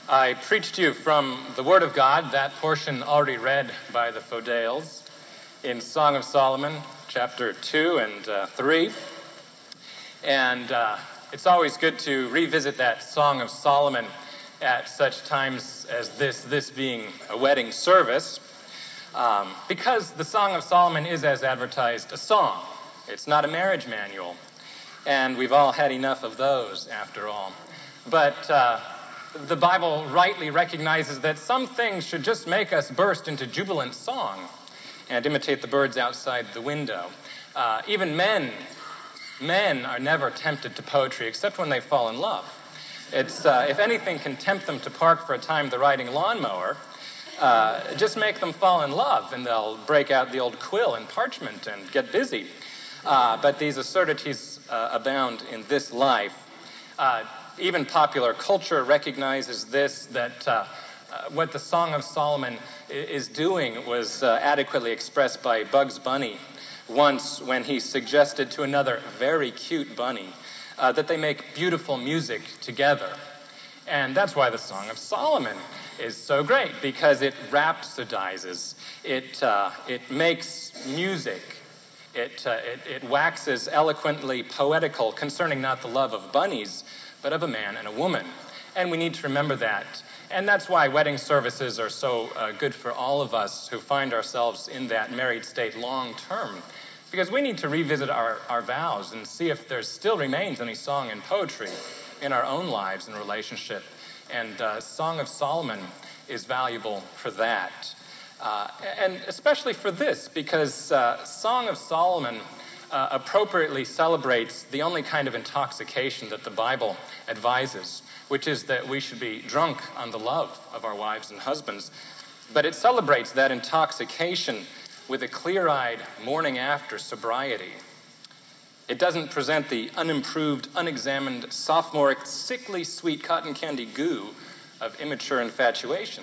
I preached to you from the Word of God, that portion already read by the Fodales, in Song of Solomon, chapter 2 and 3. And it's always good to revisit that Song of Solomon at such times as this being a wedding service, because the Song of Solomon is, as advertised, a song. It's not a marriage manual. And we've all had enough of those, after all. But the Bible rightly recognizes that some things should just make us burst into jubilant song and imitate the birds outside the window. Even men are never tempted to poetry except when they fall in love. It's if anything can tempt them to park for a time the riding lawnmower, just make them fall in love and they'll break out the old quill and parchment and get busy. But these absurdities abound in this life. Even popular culture recognizes this, that what the Song of Solomon is doing was adequately expressed by Bugs Bunny once when he suggested to another very cute bunny that they make beautiful music together. And that's why the Song of Solomon is so great, because it rhapsodizes, it makes music, it waxes eloquently poetical concerning not the love of bunnies, but of a man and a woman. And we need to remember that. And that's why wedding services are so good for all of us who find ourselves in that married state long term. Because we need to revisit our vows and see if there still remains any song and poetry in our own lives and relationship. And Song of Solomon is valuable for that. And especially for this, because Song of Solomon appropriately celebrates the only kind of intoxication that the Bible advises, which is that we should be drunk on the love of our wives and husbands. But it celebrates that intoxication with a clear-eyed morning-after sobriety. It doesn't present the unimproved, unexamined, sophomoric, sickly sweet cotton candy goo of immature infatuation.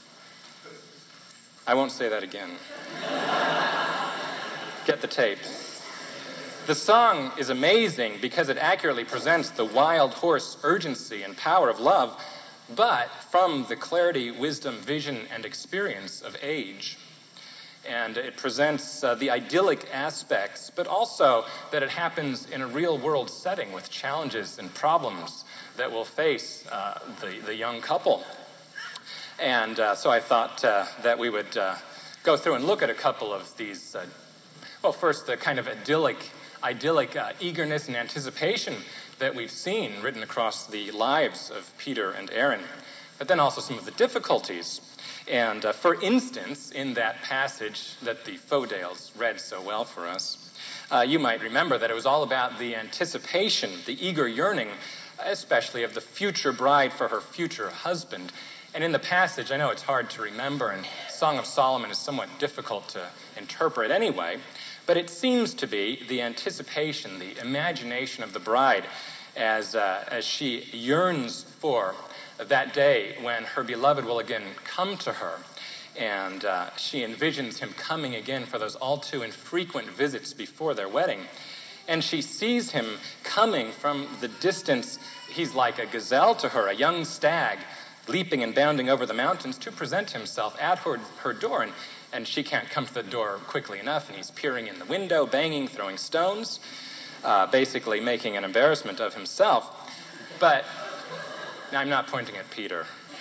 I won't say that again. Get the tape. The song is amazing because it accurately presents the wild horse urgency and power of love, but from the clarity, wisdom, vision, and experience of age. And it presents the idyllic aspects, but also that it happens in a real-world setting with challenges and problems that will face the young couple. And so I thought that we would go through and look at a couple of these. First, the kind of idyllic eagerness and anticipation that we've seen written across the lives of Peter and Aaron, but then also some of the difficulties. And for instance, in that passage that the Fodales read so well for us, you might remember that it was all about the anticipation, the eager yearning, especially of the future bride for her future husband. And in the passage, I know it's hard to remember, and Song of Solomon is somewhat difficult to interpret anyway, but it seems to be the anticipation, the imagination of the bride as she yearns for that day when her beloved will again come to her. And she envisions him coming again for those all too infrequent visits before their wedding. And she sees him coming from the distance. He's like a gazelle to her, a young stag, leaping and bounding over the mountains to present himself at her door. And she can't come to the door quickly enough, and he's peering in the window, banging, throwing stones, basically making an embarrassment of himself. But I'm not pointing at Peter.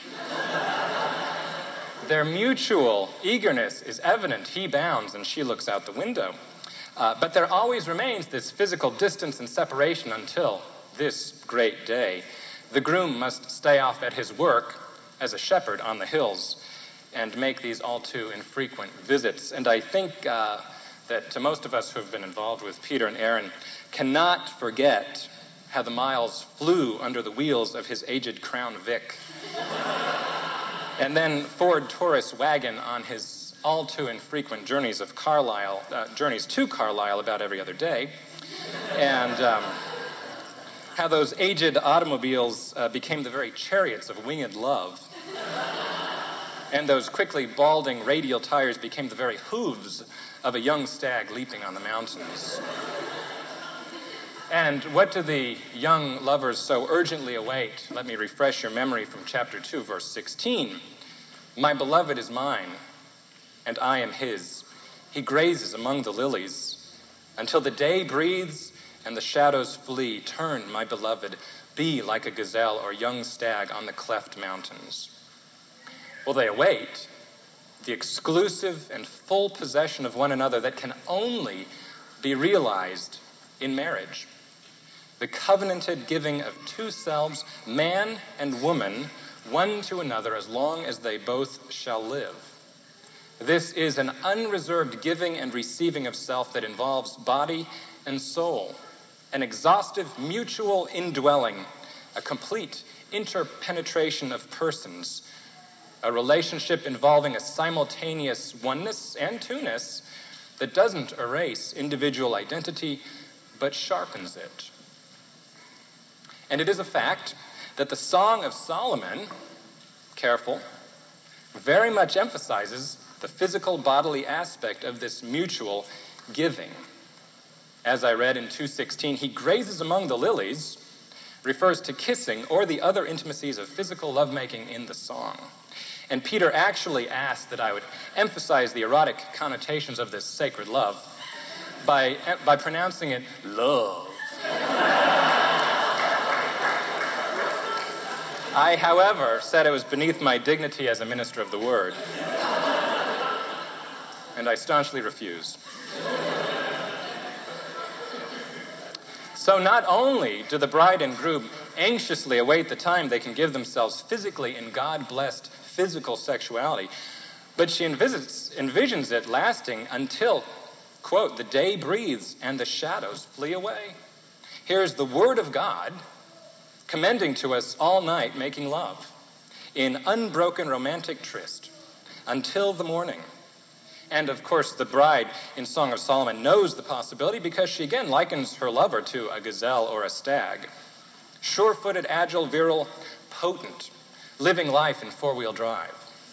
Their mutual eagerness is evident. He bounds, and she looks out the window. But there always remains this physical distance and separation until this great day. The groom must stay off at his work as a shepherd on the hills and make these all too infrequent visits. And I think that to most of us who have been involved with Peter and Aaron cannot forget how the miles flew under the wheels of his aged Crown Vic. And then Ford Taurus wagon on his all too infrequent journeys to Carlisle about every other day. And how those aged automobiles became the very chariots of winged love. And those quickly balding radial tires became the very hooves of a young stag leaping on the mountains. And what do the young lovers so urgently await? Let me refresh your memory from chapter 2, verse 16. My beloved is mine, and I am his. He grazes among the lilies. Until the day breathes and the shadows flee, turn, my beloved, be like a gazelle or young stag on the cleft mountains. Well, they await the exclusive and full possession of one another that can only be realized in marriage. The covenanted giving of two selves, man and woman, one to another as long as they both shall live. This is an unreserved giving and receiving of self that involves body and soul, an exhaustive mutual indwelling, a complete interpenetration of persons, a relationship involving a simultaneous oneness and two-ness that doesn't erase individual identity but sharpens it. And it is a fact that the Song of Solomon, careful, very much emphasizes the physical bodily aspect of this mutual giving. As I read in 2:16, he grazes among the lilies refers to kissing or the other intimacies of physical lovemaking in the song. And Peter actually asked that I would emphasize the erotic connotations of this sacred love by pronouncing it love. I, however, said it was beneath my dignity as a minister of the word, and I staunchly refuse. So not only do the bride and groom anxiously await the time they can give themselves physically in God-blessed physical sexuality, but she envisions it lasting until, quote, the day breathes and the shadows flee away. Here's the word of God commending to us all night making love in unbroken romantic tryst until the morning. And of course, the bride in Song of Solomon knows the possibility because she again likens her lover to a gazelle or a stag. Sure-footed, agile, virile, potent, living life in four-wheel drive.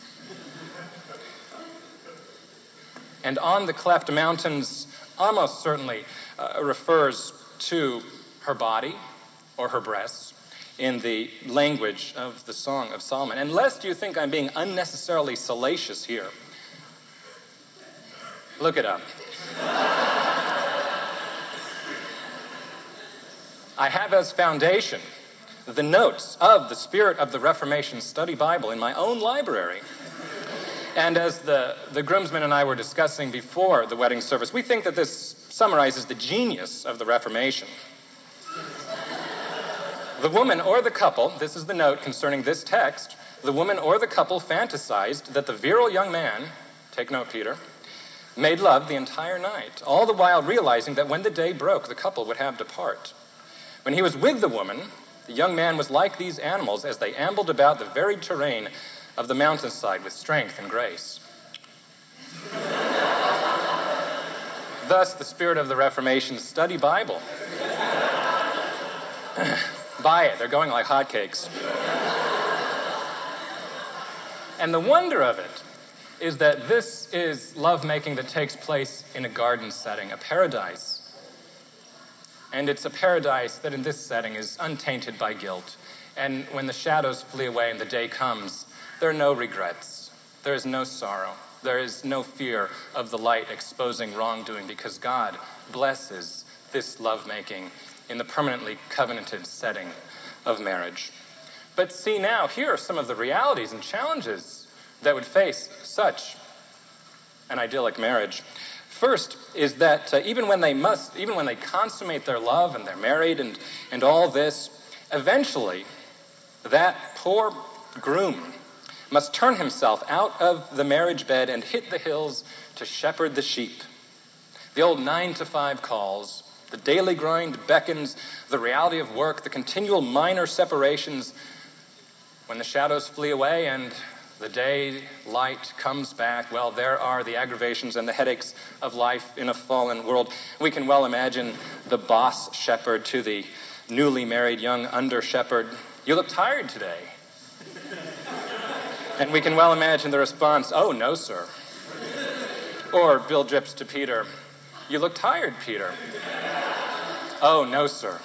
And on the cleft mountains almost certainly refers to her body or her breasts in the language of the Song of Solomon. And lest you think I'm being unnecessarily salacious here, look it up. I have as foundation the notes of the Spirit of the Reformation Study Bible in my own library. And as the groomsmen and I were discussing before the wedding service, we think that this summarizes the genius of the Reformation. The woman or the couple, this is the note concerning this text, the woman or the couple fantasized that the virile young man, take note, Peter, made love the entire night, all the while realizing that when the day broke, the couple would have to part. When he was with the woman, the young man was like these animals as they ambled about the varied terrain of the mountainside with strength and grace. Thus, the Spirit of the Reformation Study Bible. Buy it. They're going like hotcakes. And the wonder of it is that this is lovemaking that takes place in a garden setting, a paradise. And it's a paradise that in this setting is untainted by guilt. And when the shadows flee away and the day comes, there are no regrets. There is no sorrow. There is no fear of the light exposing wrongdoing because God blesses this lovemaking in the permanently covenanted setting of marriage. But see now, here are some of the realities and challenges that would face such an idyllic marriage. First is that even when they consummate their love and they're married and all this, eventually that poor groom must turn himself out of the marriage bed and hit the hills to shepherd the sheep. The old 9-to-5 calls, the daily grind beckons, the reality of work, the continual minor separations. When the shadows flee away and the daylight comes back, well, there are the aggravations and the headaches of life in a fallen world. We can well imagine the boss shepherd to the newly married young under-shepherd, "You look tired today." And we can well imagine the response, "Oh, no, sir." Or Bill Drips to Peter, "You look tired, Peter." Oh, no, sir.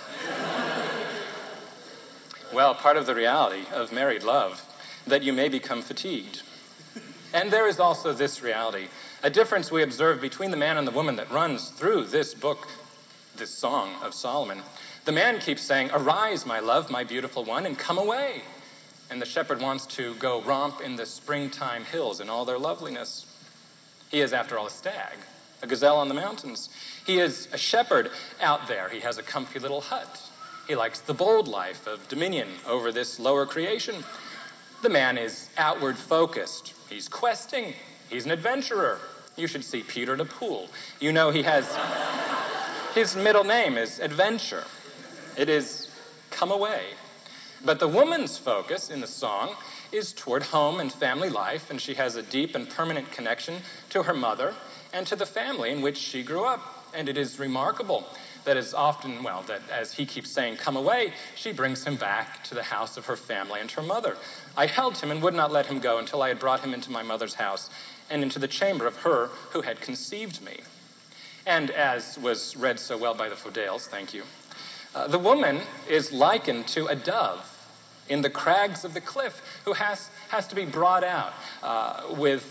Well, part of the reality of married love, that you may become fatigued. And there is also this reality, a difference we observe between the man and the woman that runs through this book, this Song of Solomon. The man keeps saying, "Arise, my love, my beautiful one, and come away." And the shepherd wants to go romp in the springtime hills in all their loveliness. He is, after all, a stag, a gazelle on the mountains. He is a shepherd out there. He has a comfy little hut. He likes the bold life of dominion over this lower creation. The man is outward focused. He's questing. He's an adventurer. You should see Peter the Pool. You know he has, his middle name is Adventure. It is come away. But the woman's focus in the song is toward home and family life, and she has a deep and permanent connection to her mother and to the family in which she grew up. And it is remarkable that that as he keeps saying, "Come away," she brings him back to the house of her family and her mother. "I held him and would not let him go until I had brought him into my mother's house and into the chamber of her who had conceived me." And as was read so well by the Fodales, thank you, the woman is likened to a dove in the crags of the cliff who has to be brought out with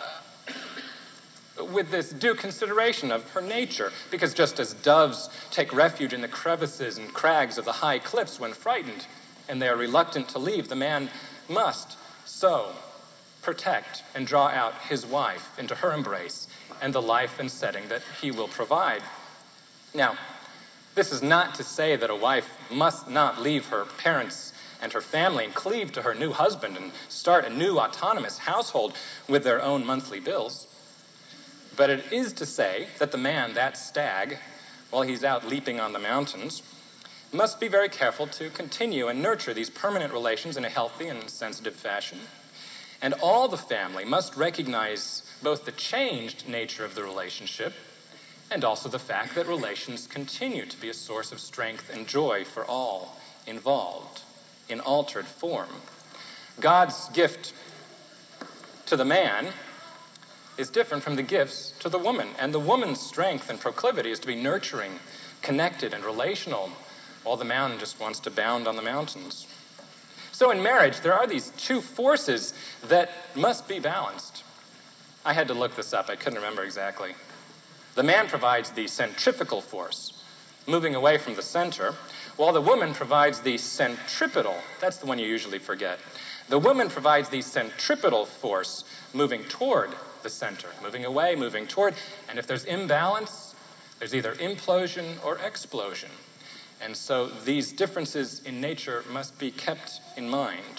this due consideration of her nature. Because just as doves take refuge in the crevices and crags of the high cliffs when frightened, and they are reluctant to leave, the man must so protect and draw out his wife into her embrace and the life and setting that he will provide. Now, this is not to say that a wife must not leave her parents and her family and cleave to her new husband and start a new autonomous household with their own monthly bills. But it is to say that the man, that stag, while he's out leaping on the mountains, must be very careful to continue and nurture these permanent relations in a healthy and sensitive fashion. And all the family must recognize both the changed nature of the relationship and also the fact that relations continue to be a source of strength and joy for all involved in altered form. God's gift to the man is different from the gifts to the woman. And the woman's strength and proclivity is to be nurturing, connected, and relational, while the man just wants to bound on the mountains. So in marriage, there are these two forces that must be balanced. I had to look this up. I couldn't remember exactly. The man provides the centrifugal force, moving away from the center, while the woman provides the centripetal. That's the one you usually forget. The woman provides the centripetal force, moving toward the center, moving away, moving toward. And if there's imbalance, there's either implosion or explosion. And so these differences in nature must be kept in mind.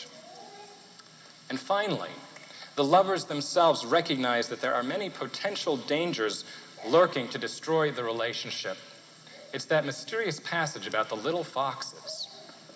And finally, the lovers themselves recognize that there are many potential dangers lurking to destroy the relationship. It's that mysterious passage about the little foxes.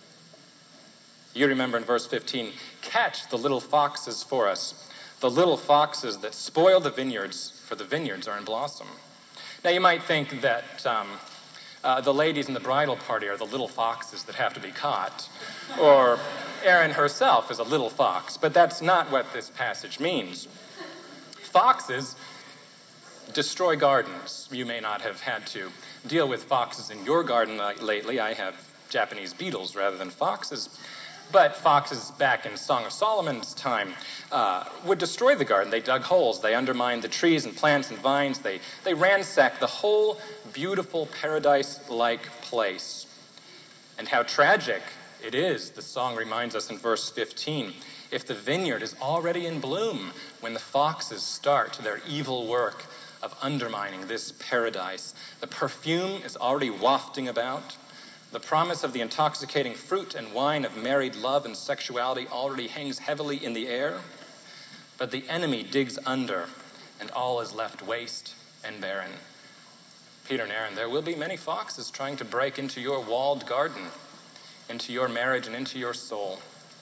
You remember in verse 15, "Catch the little foxes for us, the little foxes that spoil the vineyards, for the vineyards are in blossom." Now you might think that the ladies in the bridal party are the little foxes that have to be caught, or Erin herself is a little fox, but that's not what this passage means. Foxes destroy gardens. You may not have had to deal with foxes in your garden lately. I have Japanese beetles rather than foxes. But foxes back in Song of Solomon's time would destroy the garden. They dug holes. They undermined the trees and plants and vines. They ransacked the whole beautiful paradise-like place. And how tragic it is, the song reminds us in verse 15, if the vineyard is already in bloom when the foxes start their evil work of undermining this paradise. The perfume is already wafting about. The promise of the intoxicating fruit and wine of married love and sexuality already hangs heavily in the air. But the enemy digs under, and all is left waste and barren. Peter and Erin, there will be many foxes trying to break into your walled garden, into your marriage and into your soul.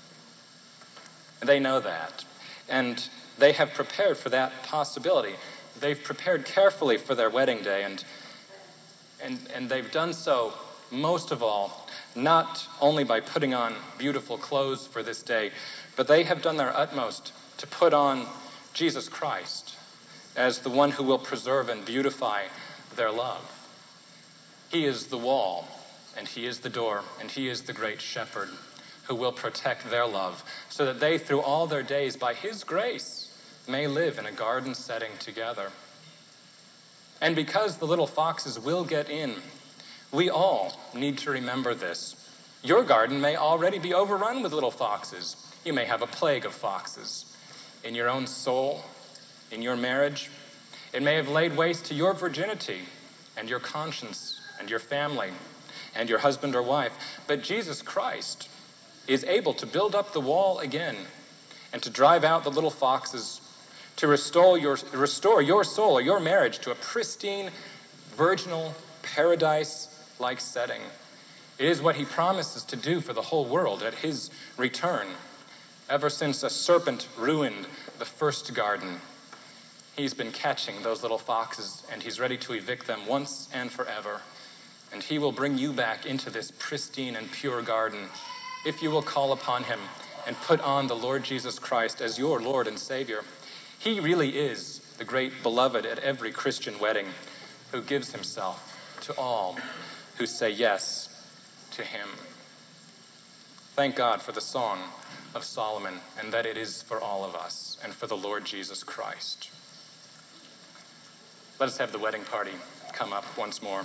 And they know that. And they have prepared for that possibility. They've prepared carefully for their wedding day, and they've done so, most of all, not only by putting on beautiful clothes for this day, but they have done their utmost to put on Jesus Christ as the one who will preserve and beautify their love. He is the wall and he is the door, and he is the great shepherd who will protect their love, so that they, through all their days, by his grace, may live in a garden setting together. And because the little foxes will get in, we all need to remember this. Your garden may already be overrun with little foxes. You may have a plague of foxes in your own soul, in your marriage. It may have laid waste to your virginity and your conscience and your family and your husband or wife. But Jesus Christ is able to build up the wall again and to drive out the little foxes, to restore your soul or your marriage to a pristine, virginal, paradise-like setting. It is what he promises to do for the whole world at his return. Ever since a serpent ruined the first garden, he's been catching those little foxes, and he's ready to evict them once and forever. And he will bring you back into this pristine and pure garden if you will call upon him and put on the Lord Jesus Christ as your Lord and Savior. He really is the great beloved at every Christian wedding who gives himself to all who say yes to him. Thank God for the Song of Solomon, and that it is for all of us and for the Lord Jesus Christ. Let us have the wedding party come up once more.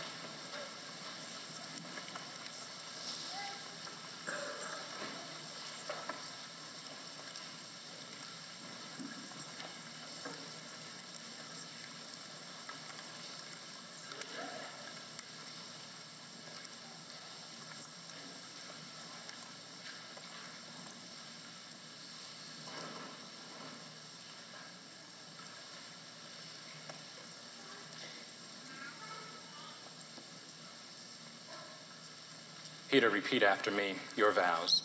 Peter, repeat after me your vows.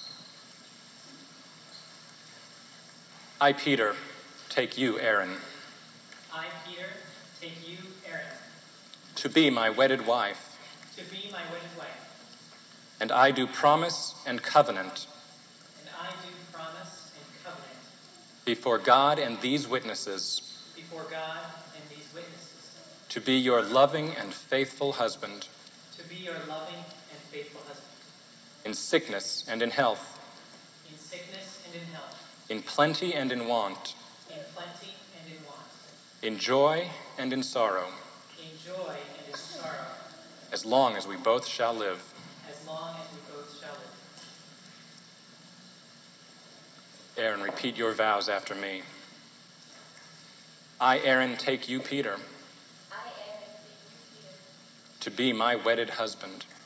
I, Peter, take you, Aaron. I, Peter, take you, Aaron. To be my wedded wife. To be my wedded wife. And I do promise and covenant. And I do promise and covenant. Before God and these witnesses. Before God and these witnesses. To be your loving and faithful husband. To be your loving and faithful husband. In sickness and in health. In sickness and in health. In plenty and in want. In plenty and in want. In joy and in sorrow. In joy and in sorrow. As long as we both shall live. As long as we both shall live. Aaron, repeat your vows after me. I, Aaron, take you, Peter. I, Aaron, take you, Peter. To be my wedded husband.